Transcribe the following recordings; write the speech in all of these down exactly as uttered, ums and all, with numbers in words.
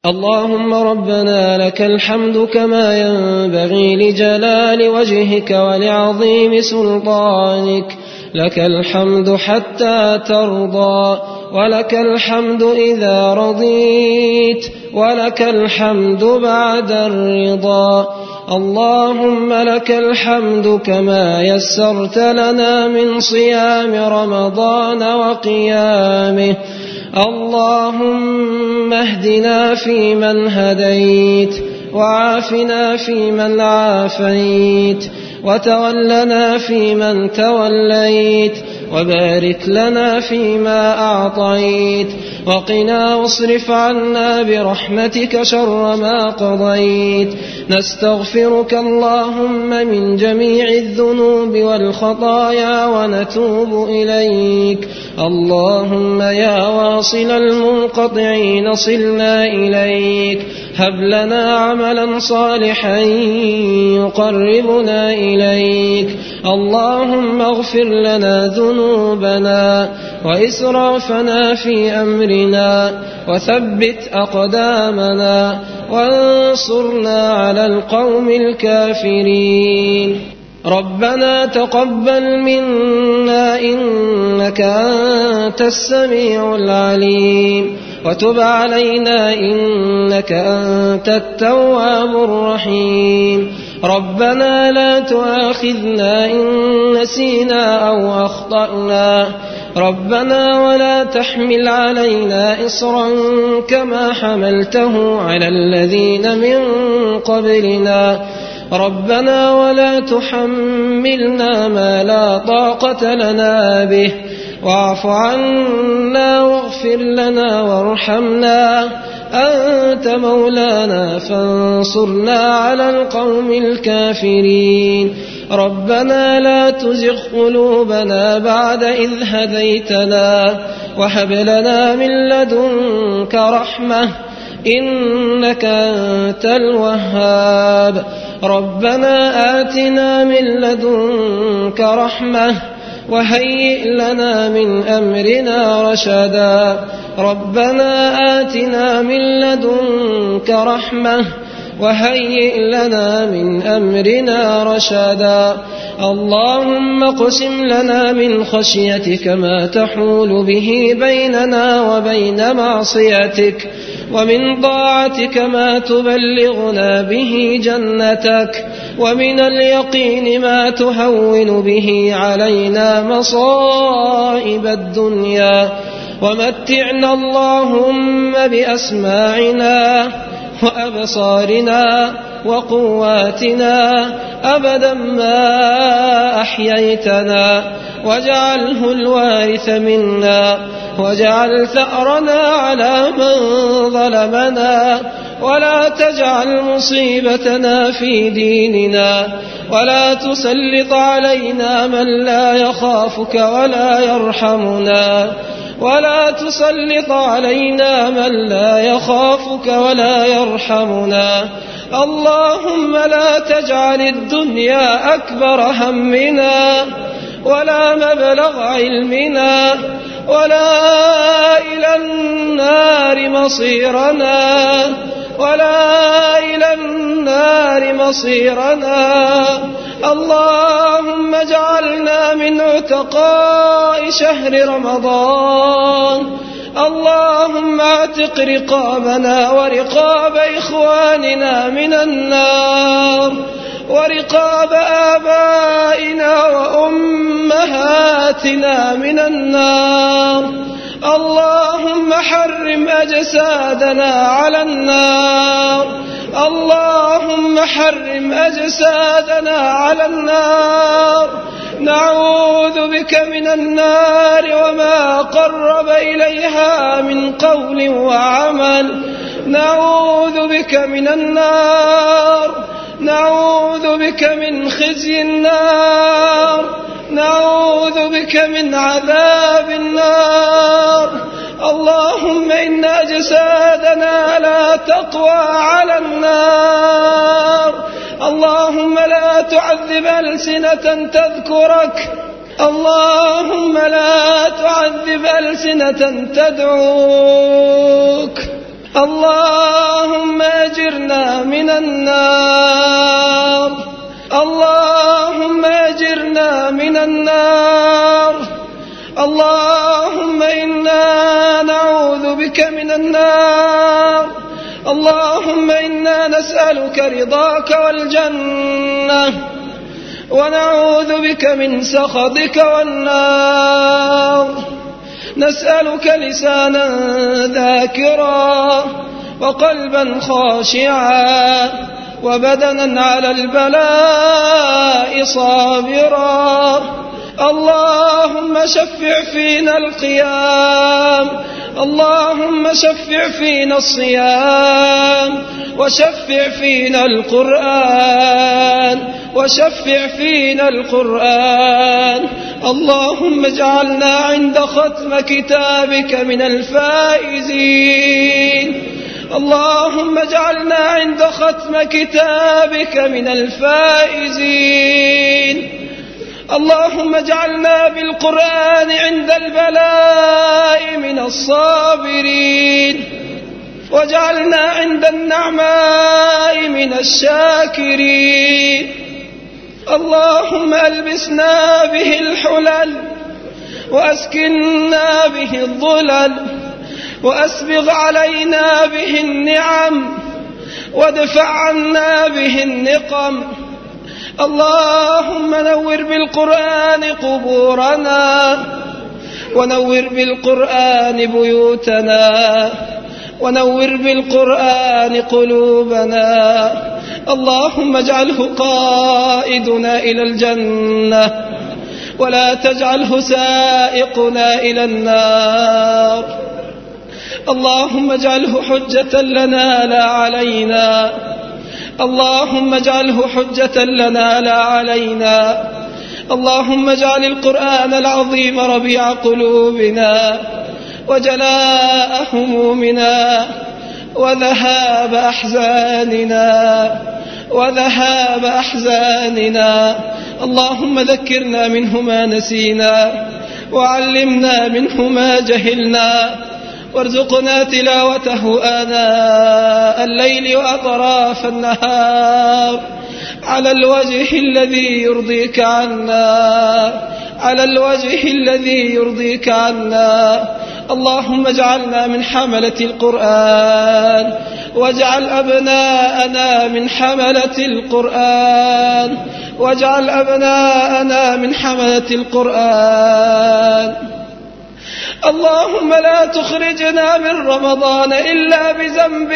اللهم ربنا لك الحمد كما ينبغي لجلال وجهك ولعظيم سلطانك. لك الحمد حتى ترضى، ولك الحمد إذا رضيت، ولك الحمد بعد الرضا. اللهم لك الحمد كما يسرت لنا من صيام رمضان وقيامه. اللهم اهدنا فيمن هديت، وعافنا فيمن عافيت، وتولنا فيمن توليت، وبارك لنا فيما أعطيت، وقنا واصرف عنا برحمتك شر ما قضيت. نستغفرك اللهم من جميع الذنوب والخطايا ونتوب إليك. اللهم يا واصل المنقطعين صلنا إليك. هب لنا عملا صالحا يقربنا إليك. اللهم اغفر لنا ذنوبنا وإسرافنا في أمرنا، وثبت أقدامنا، وانصرنا على القوم الكافرين. ربنا تقبل منا إنك أنت السميع العليم، وتب علينا إنك أنت التواب الرحيم. ربنا لا تؤاخذنا إن نسينا أو أخطأنا. ربنا ولا تحمل علينا إصرا كما حملته على الذين من قبلنا. ربنا ولا تحملنا ما لا طاقة لنا به. واعف عنا واغفر لنا وارحمنا، أنت مولانا فانصرنا على القوم الكافرين. ربنا لا تزغ قلوبنا بعد إذ هديتنا، وهب لنا من لدنك رحمة إنك أنت الوهاب. ربنا آتنا من لدنك رحمة وهيئ لنا من أمرنا رشدا. ربنا آتنا من لدنك رحمة وهيئ لنا من أمرنا رشدا. اللهم اقسم لنا من خشيتك ما تحول به بيننا وبين معصيتك، ومن طاعتك ما تبلغنا به جنتك، ومن اليقين ما تهون به علينا مصائب الدنيا. ومتعنا اللهم بأسماعنا وأبصارنا وقواتنا أبدا ما أحييتنا، واجعله الوارث منا، واجعل ثأرنا على من ظلمنا، ولا تجعل مصيبتنا في ديننا، ولا تسلط علينا من لا يخافك ولا يرحمنا، ولا تسلط علينا من لا يخافك ولا يرحمنا. اللهم لا تجعل الدنيا أكبر همنا، ولا مبلغ علمنا، ولا إلى النار مصيرنا، ولا إلى النار مصيرنا. اللهم اجعلنا من عتقاء شهر رمضان. اللهم اعتق رقابنا ورقاب إخواننا من النار، ورقاب آبائنا وأمهاتنا من النار. اللهم حرم أجسادنا على النار. اللهم حرم أجسادنا على النار. نعوذ بك من النار وما قرب إليها من قول وعمل. نعوذ بك من النار. نعوذ بك من خزي النار. نعوذ بك من عذاب النار. اللهم إن أجسادنا لا تقوى على النار. اللهم لا تعذب ألسنة تذكرك. اللهم لا تعذب ألسنة تدعوك. اللهم أجرنا من النار اللهم أجرنا من النار اللهم إنا نعوذ بك من النار اللهم إنا نسألك رضاك والجنة ونعوذ بك من سخطك والنار نسألك لسانا ذاكرا وقلبا خاشعا وبدنا على البلاء صابرا اللهم شفع فينا القيام اللهم شفع فينا الصيام وشفع فينا القرآن وشفع فينا القرآن اللهم اجعلنا عند ختم كتابك من الفائزين اللهم اجعلنا عند ختم كتابك من الفائزين اللهم اجعلنا بالقرآن عند البلاء من الصابرين واجعلنا عند النعماء من الشاكرين اللهم ألبسنا به الحلل وأسكننا به الظلل وأسبغ علينا به النعم وادفع عنا به النقم اللهم نور بالقرآن قبورنا ونور بالقرآن بيوتنا ونور بالقرآن قلوبنا اللهم اجعله قائدنا إلى الجنة ولا تجعله سائقنا إلى النار اللهم اجعله حجة لنا لا علينا اللهم اجعله حجة لنا لا علينا اللهم اجعل القرآن العظيم ربيع قلوبنا وجلاء همومنا وذهاب أحزاننا وذهاب أحزاننا اللهم ذكرنا منه ما نسينا وعلمنا منه ما جهلنا وارزقنا تلاوته آناء الليل وأطراف النهار على الوجه الذي يرضيك عنا على الوجه الذي يرضيك عنا اللهم اجعلنا من حملة القرآن واجعل أبناءنا من حملة القرآن واجعل أبناءنا من حملة القرآن اللهم لا تخرجنا من رمضان إلا بذنب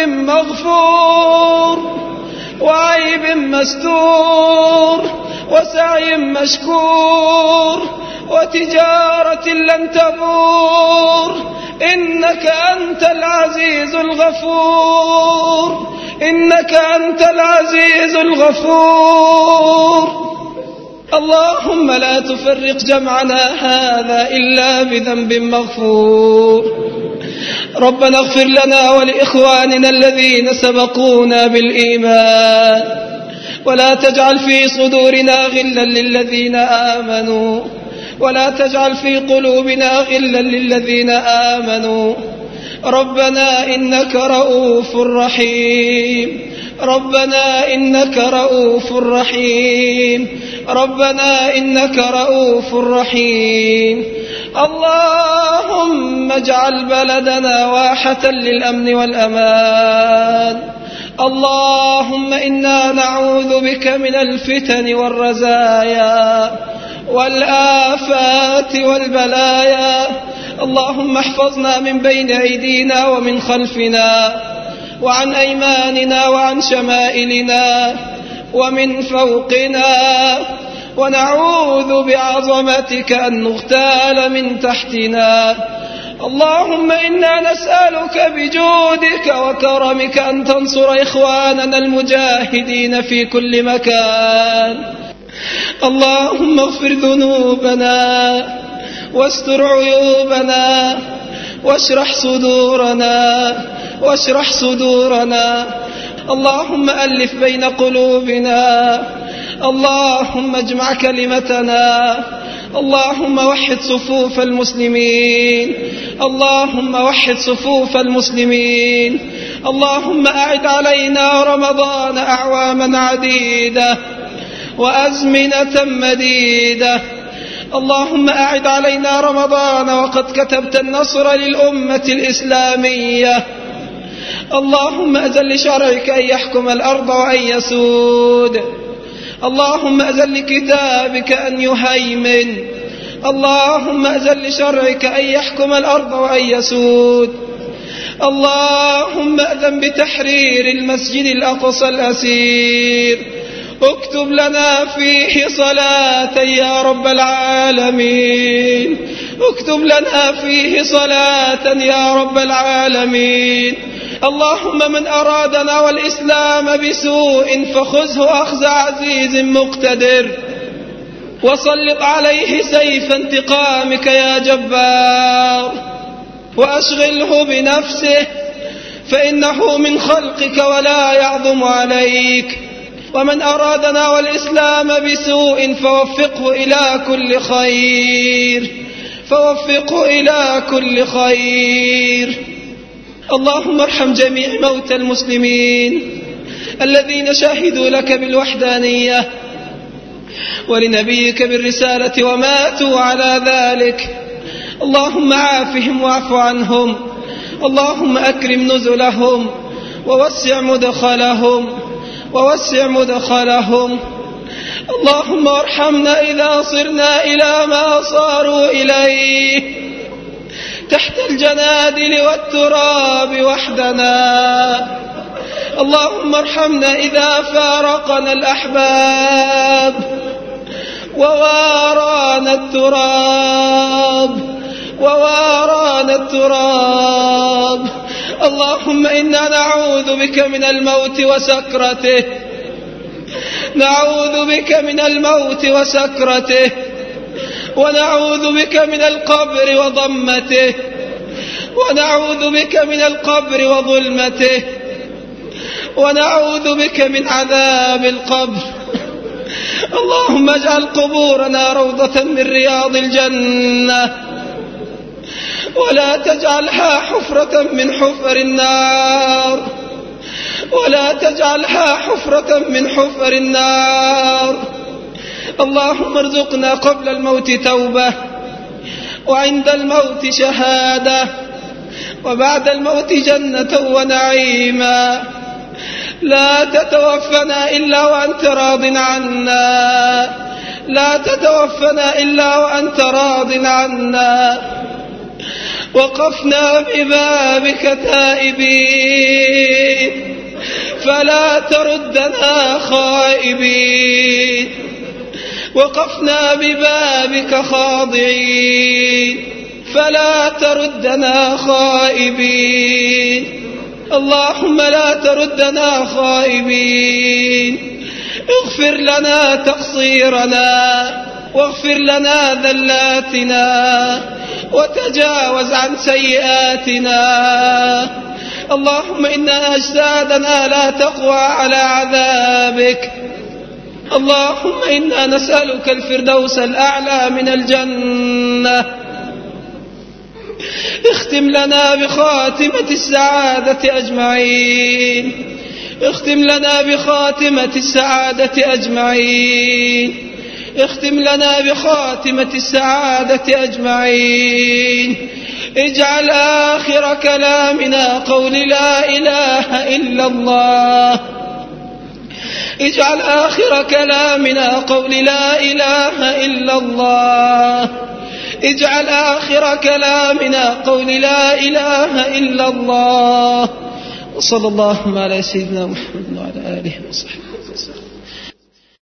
مغفور وعيب مستور وسعي مشكور وتجارة لن تبور إنك أنت العزيز الغفور إنك أنت العزيز الغفور اللهم لا تفرق جمعنا هذا إلا بذنب مغفور ربنا اغفر لنا ولإخواننا الذين سبقونا بالإيمان ولا تجعل في صدورنا غلا للذين آمنوا ولا تجعل في قلوبنا غلا للذين آمنوا ربنا إنك رؤوف رحيم ربنا إنك رؤوف رحيم ربنا إنك رؤوف رحيم اللهم اجعل بلدنا واحة للأمن والأمان اللهم إنا نعوذ بك من الفتن والرزايا والآفات والبلايا اللهم احفظنا من بين أيدينا ومن خلفنا وعن أيماننا وعن شمائلنا ومن فوقنا ونعوذ بعظمتك أن نغتال من تحتنا اللهم إنا نسألك بجودك وكرمك أن تنصر إخواننا المجاهدين في كل مكان اللهم اغفر ذنوبنا واستر عيوبنا واشرح صدورنا واشرح صدورنا اللهم ألف بين قلوبنا اللهم اجمع كلمتنا اللهم وحد صفوف المسلمين اللهم وحد صفوف المسلمين اللهم أعد علينا رمضان أعواما عديدة وأزمنة مديدة اللهم أعد علينا رمضان وقد كتبت النصر للأمة الإسلامية اللهم أذن لشرعك أن يحكم الأرض وأن يسود اللهم أذن لكتابك أن يهيمن اللهم أذن لشرعك أن يحكم الأرض وأن يسود اللهم أذن بتحرير المسجد الأقصى الأسير اكتب لنا فيه صلاة يا رب العالمين اكتب لنا فيه صلاة يا رب العالمين اللهم من أرادنا والإسلام بسوء فخذه أخذ عزيز مقتدر وسلط عليه سيف انتقامك يا جبار وأشغله بنفسه فإنه من خلقك ولا يعظم عليك ومن أرادنا والإسلام بسوء فوفقه إلى كل خير فوفقه إلى كل خير اللهم ارحم جميع موتى المسلمين الذين شهدوا لك بالوحدانية ولنبيك بالرسالة وماتوا على ذلك اللهم عافهم واعف عنهم اللهم أكرم نزلهم ووسع مدخلهم ووسع مدخلهم اللهم ارحمنا إذا صرنا إلى ما صاروا إليه تحت الجنادل والتراب وحدنا اللهم ارحمنا إذا فارقنا الأحباب ووارانا التراب ووارانا التراب اللهم إنا نعوذ بك من الموت وسكرته نعوذ بك من الموت وسكرته ونعوذ بك من القبر وضمته ونعوذ بك من القبر وظلمته ونعوذ بك من عذاب القبر اللهم اجعل قبورنا روضة من رياض الجنة ولا تجعلها حفرة من حفر النار ولا تجعلها حفرة من حفر النار اللهم ارزقنا قبل الموت توبة وعند الموت شهادة وبعد الموت جنة ونعيما لا تتوفنا إلا وأنت راض عنا لا تتوفنا إلا وأنت راض عنا وقفنا ببابك تائبين فلا تردنا خائبين وقفنا ببابك خاضعين فلا تردنا خائبين اللهم لا تردنا خائبين اغفر لنا تقصيرنا واغفر لنا ذلاتنا وتجاوز عن سيئاتنا اللهم إن أجسادنا لا تقوى على عذابك اللهم إنا نسألك الفردوس الأعلى من الجنة اختم لنا بخاتمة السعادة أجمعين اختم لنا بخاتمة السعادة أجمعين اختم لنا بخاتمة السعادة أجمعين اجعل آخر كلامنا قول لا إله إلا الله اجعل آخر كلامنا قول لا إله إلا الله اجعل آخر كلامنا قول لا إله إلا الله وصلى الله على سيدنا محمد وعلى آله وصحبه